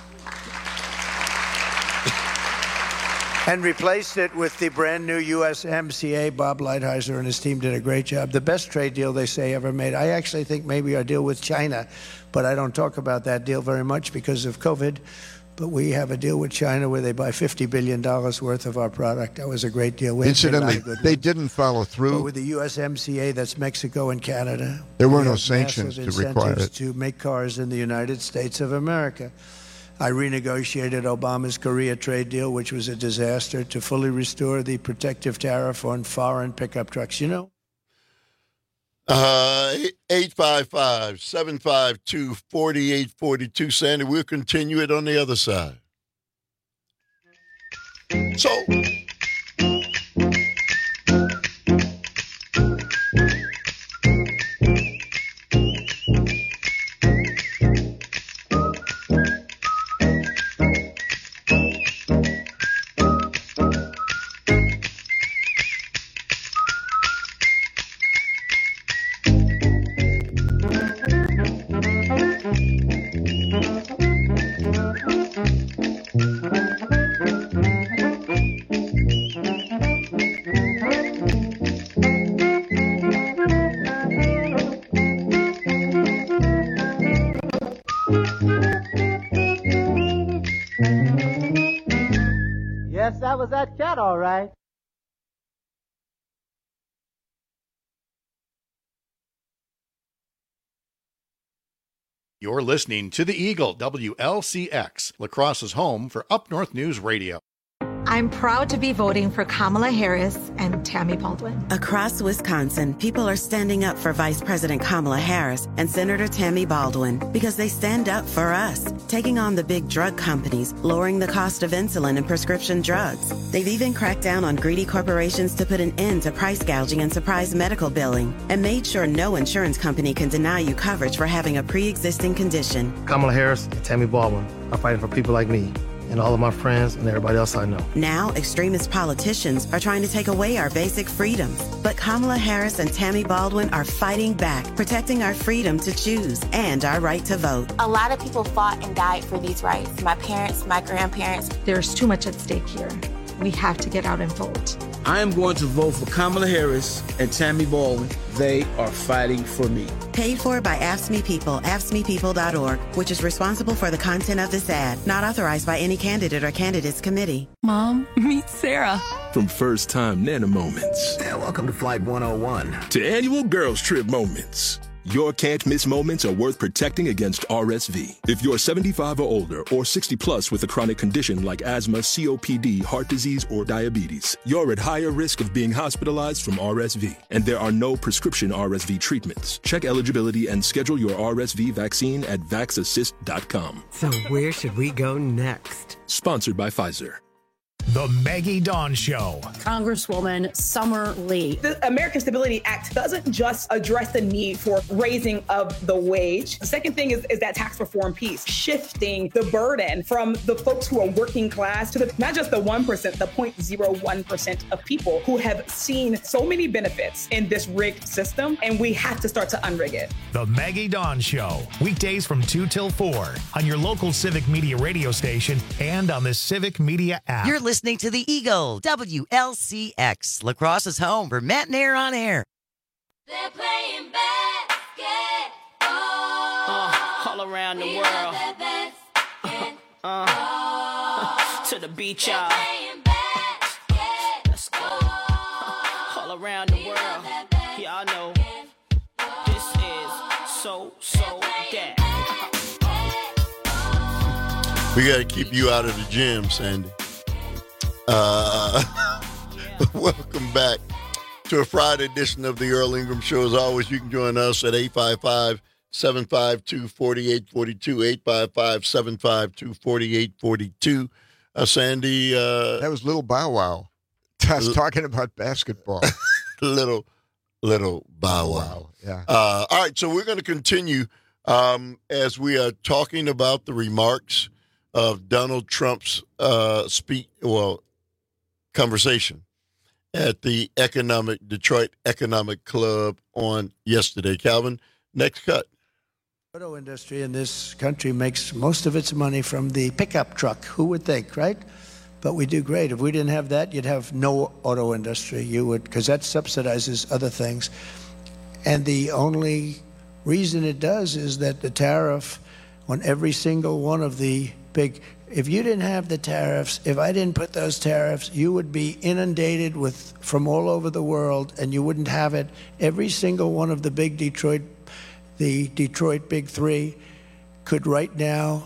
and replaced it with the brand new U S M C A. Bob Lighthizer and his team did a great job. The best trade deal they say ever made. I actually think maybe our deal with China, but I don't talk about that deal very much because of COVID. But we have a deal with China where they buy fifty billion dollars worth of our product. That was a great deal. We Incidentally, they didn't follow through. But with the U S M C A, that's Mexico and Canada. There were we no have sanctions massive to require incentives it. to make cars in the United States of America. I renegotiated Obama's Korea trade deal, which was a disaster, to fully restore the protective tariff on foreign pickup trucks. You know? Uh, eight five five, seven five two, four eight four two. Sandy, we'll continue it on the other side. So... Yes, that was that cat, all right. You're listening to The Eagle, W L C X, La Crosse's home for Up North News Radio. I'm proud to be voting for Kamala Harris and Tammy Baldwin. Across Wisconsin, people are standing up for Vice President Kamala Harris and Senator Tammy Baldwin because they stand up for us, taking on the big drug companies, lowering the cost of insulin and prescription drugs. They've even cracked down on greedy corporations to put an end to price gouging and surprise medical billing, and made sure no insurance company can deny you coverage for having a pre-existing condition. Kamala Harris and Tammy Baldwin are fighting for people like me and all of my friends and everybody else I know. Now, extremist politicians are trying to take away our basic freedoms. But Kamala Harris and Tammy Baldwin are fighting back, protecting our freedom to choose and our right to vote. A lot of people fought and died for these rights. My parents, my grandparents. There's too much at stake here. We have to get out and vote. I am going to vote for Kamala Harris and Tammy Baldwin. They are fighting for me. Paid for by A F S C M E People, A F S C M E People dot org, which is responsible for the content of this ad, not authorized by any candidate or candidates committee. Mom, meet Sarah. From first time Nana moments. Yeah, welcome to Flight one oh one. To annual girls trip moments. Your can't miss moments are worth protecting against R S V. If you're seventy-five or older or sixty plus with a chronic condition like asthma, C O P D, heart disease, or diabetes, you're at higher risk of being hospitalized from R S V. And there are no prescription R S V treatments. Check eligibility and schedule your R S V vaccine at vax assist dot com. So where should we go next? Sponsored by Pfizer. The Maggie Dawn Show. Congresswoman Summer Lee. The American Stability Act doesn't just address the need for raising of the wage. The second thing is, is that tax reform piece, shifting the burden from the folks who are working class to the, not just the one percent, the zero point zero one percent of people who have seen so many benefits in this rigged system, and we have to start to unrig it. The Maggie Dawn Show. Weekdays from two till four on your local Civic Media radio station and on the Civic Media app. You're listening to the Eagle, W L C X, Lacrosse's home for Matt and Air on Air. They're playing basketball uh, all around the world. Uh, uh, to the beach, y'all. Let's go. All around the world. Y'all know this is so, so that. We got to keep you out of the gym, Sandy. Uh, welcome back to a Friday edition of the Earl Ingram Show. As always, you can join us at eight five five, seven five two, four eight four two, eight five five, seven five two, four eight four two. Uh, Sandy. Uh, that was Little Bow Wow. I was talking about basketball. little, little Bow Wow. Yeah. Uh, all right, so we're going to continue um, as we are talking about the remarks of Donald Trump's uh, speech, well, conversation at the economic Detroit Economic Club on yesterday. Calvin, next cut. The auto industry in this country makes most of its money from the pickup truck. Who would think, right? But we do great. If we didn't have that, you'd have no auto industry. You would, because that subsidizes other things. And the only reason it does is that the tariff on every single one of the big, if you didn't have the tariffs, if I didn't put those tariffs, you would be inundated with from all over the world, and you wouldn't have it. Every single one of the big Detroit, the Detroit Big Three, could right now,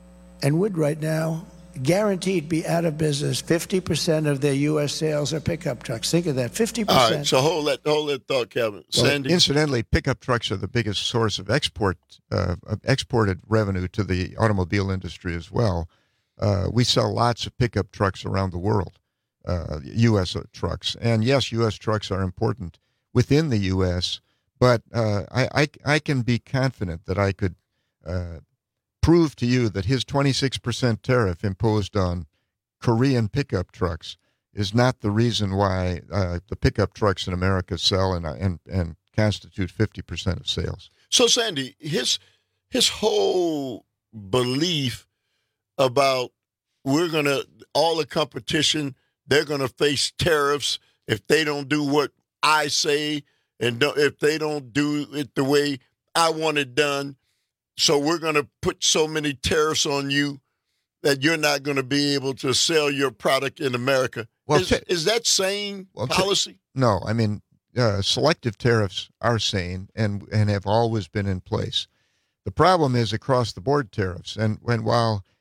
and would right now, guaranteed be out of business. fifty percent of their U S sales are pickup trucks. Think of that, fifty percent. All right, so hold that, hold that thought, Calvin. Well, Sandy. Incidentally, pickup trucks are the biggest source of export, uh, of exported revenue to the automobile industry as well. Uh, we sell lots of pickup trucks around the world, uh, U S trucks. And yes, U S trucks are important within the U S, but uh, I, I, I can be confident that I could uh, prove to you that his twenty-six percent tariff imposed on Korean pickup trucks is not the reason why uh, the pickup trucks in America sell and, and, and constitute fifty percent of sales. So, Sandy, his his whole belief about we're going to, all the competition, they're going to face tariffs if they don't do what I say and don't, if they don't do it the way I want it done. So we're going to put so many tariffs on you that you're not going to be able to sell your product in America. Well, is, t- is that sane well, policy? T- no, I mean, uh, selective tariffs are sane and, and have always been in place. The problem is across-the-board tariffs. And when while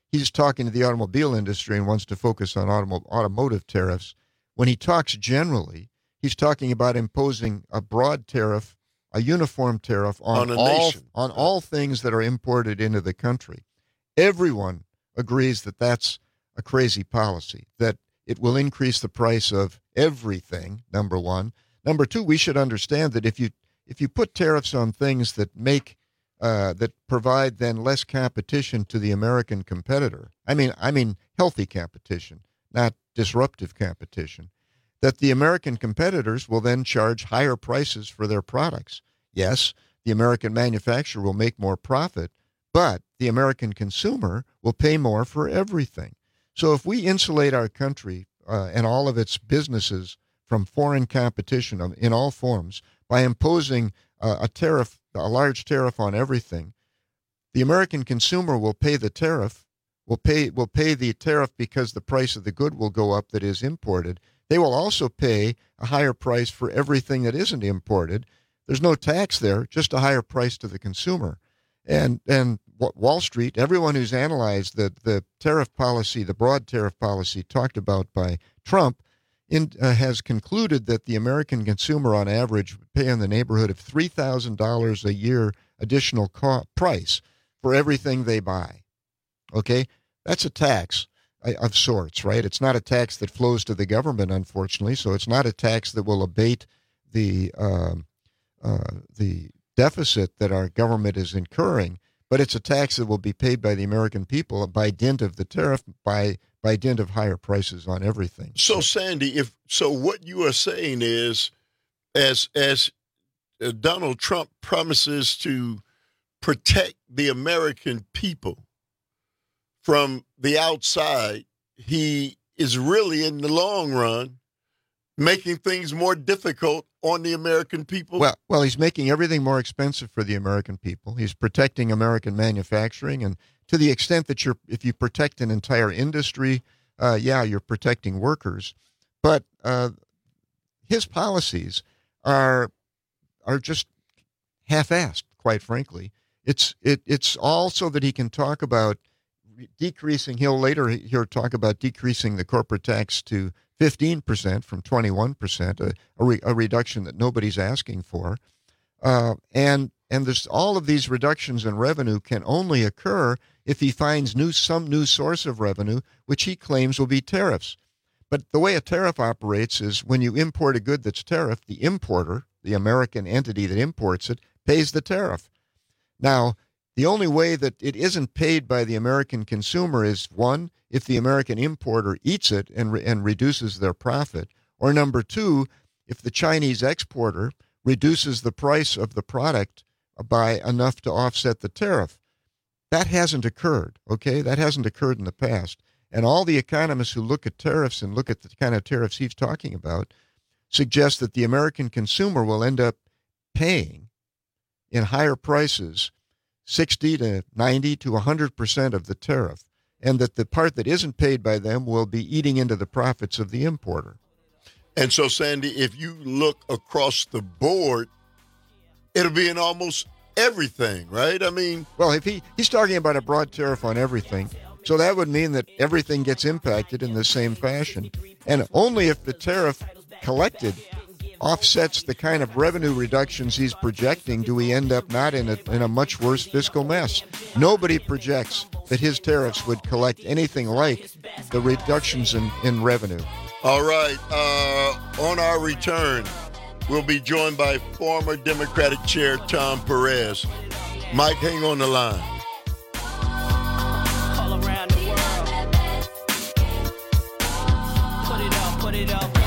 he's talking to the automobile industry and wants to focus on automo- automotive tariffs. When he talks generally, he's talking about imposing a broad tariff, a uniform tariff on, on all nation. on all things that are imported into the country. Everyone agrees that that's a crazy policy, that it will increase the price of everything, number one. Number two, we should understand that if you if you put tariffs on things that make uh, that provide then less competition to the American competitor, I mean I mean healthy competition, not disruptive competition, that the American competitors will then charge higher prices for their products. Yes, the American manufacturer will make more profit, but the American consumer will pay more for everything. So if we insulate our country uh, and all of its businesses from foreign competition in all forms by imposing uh, a tariff, a large tariff on everything, the American consumer will pay the tariff, will pay will pay the tariff because the price of the good will go up that is imported. They will also pay a higher price for everything that isn't imported. There's no tax there, just a higher price to the consumer. And and Wall Street, everyone who's analyzed the, the tariff policy, the broad tariff policy talked about by Trump, in, uh, has concluded that the American consumer on average would pay in the neighborhood of three thousand dollars a year additional co- price for everything they buy. Okay? That's a tax of sorts, right? It's not a tax that flows to the government, unfortunately, so it's not a tax that will abate the um, uh, the deficit that our government is incurring, but it's a tax that will be paid by the American people by dint of the tariff, by by dint of higher prices on everything. So, Sandy, if so, what you are saying is, as as uh, Donald Trump promises to protect the American people from the outside, he is really, in the long run, making things more difficult on the American people? Well, well, he's making everything more expensive for the American people. He's protecting American manufacturing, and to the extent that you're, if you protect an entire industry, uh, yeah, you're protecting workers. But uh, his policies are are just half-assed, quite frankly. It's it it's all so that he can talk about decreasing. He'll later he'll talk about decreasing the corporate tax to fifteen percent from twenty-one percent, a, a, re, a reduction that nobody's asking for. Uh, and and there's all of these reductions in revenue can only occur if he finds new some new source of revenue, which he claims will be tariffs. But the way a tariff operates is when you import a good that's tariffed, the importer, the American entity that imports it, pays the tariff. Now, the only way that it isn't paid by the American consumer is, one, if the American importer eats it and re- and reduces their profit, or number two, if the Chinese exporter reduces the price of the product by enough to offset the tariff. That hasn't occurred, okay? That hasn't occurred in the past. And all the economists who look at tariffs and look at the kind of tariffs he's talking about suggest that the American consumer will end up paying in higher prices sixty to ninety to one hundred percent of the tariff, and that the part that isn't paid by them will be eating into the profits of the importer. And so, Sandy, if you look across the board, it'll be in almost everything, right? I mean, well, if he he's talking about a broad tariff on everything, so that would mean that everything gets impacted in the same fashion, and only if the tariff collected offsets the kind of revenue reductions he's projecting do we end up not in a, in a much worse fiscal mess. Nobody projects that his tariffs would collect anything like the reductions in, in revenue. All right. Uh, on our return, we'll be joined by former Democratic Chair Tom Perez. Mike, hang on the line. All around the world. Put it up, put it up.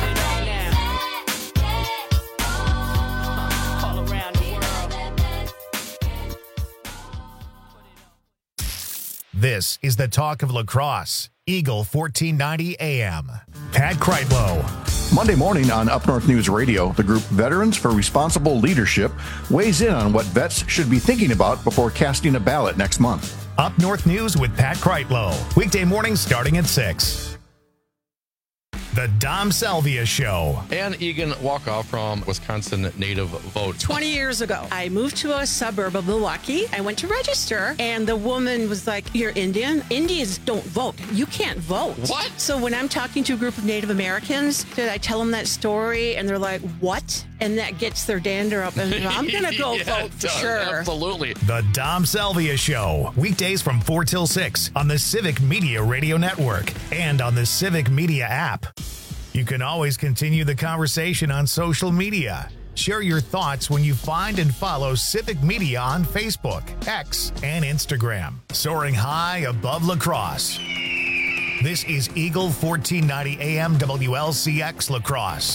This is the talk of La Crosse, Eagle fourteen ninety A M. Pat Kreitlow. Monday morning on Up North News Radio, the group Veterans for Responsible Leadership weighs in on what vets should be thinking about before casting a ballot next month. Up North News with Pat Kreitlow. Weekday mornings starting at six. The Dom Salvia Show. Ann Egan Walkoff from Wisconsin Native Vote. twenty years ago, I moved to a suburb of Milwaukee. I went to register, and the woman was like, "You're Indian? Indians don't vote. You can't vote." What? So when I'm talking to a group of Native Americans, I tell them that story, and they're like, "What?" And that gets their dander up, and I'm going to go Yeah, vote for it does. sure. Absolutely. The Dom Salvia Show. Weekdays from four till six on the Civic Media Radio Network and on the Civic Media app. You can always continue the conversation on social media. Share your thoughts when you find and follow Civic Media on Facebook, X, and Instagram. Soaring high above La Crosse. This is Eagle fourteen ninety A M W L C X La Crosse.